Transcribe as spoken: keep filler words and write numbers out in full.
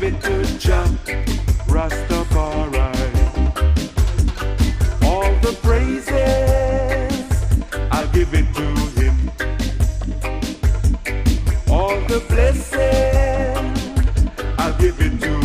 give it to Jah Rastafari. All the praises, I'll give it to him. All the blessings, I'll give it to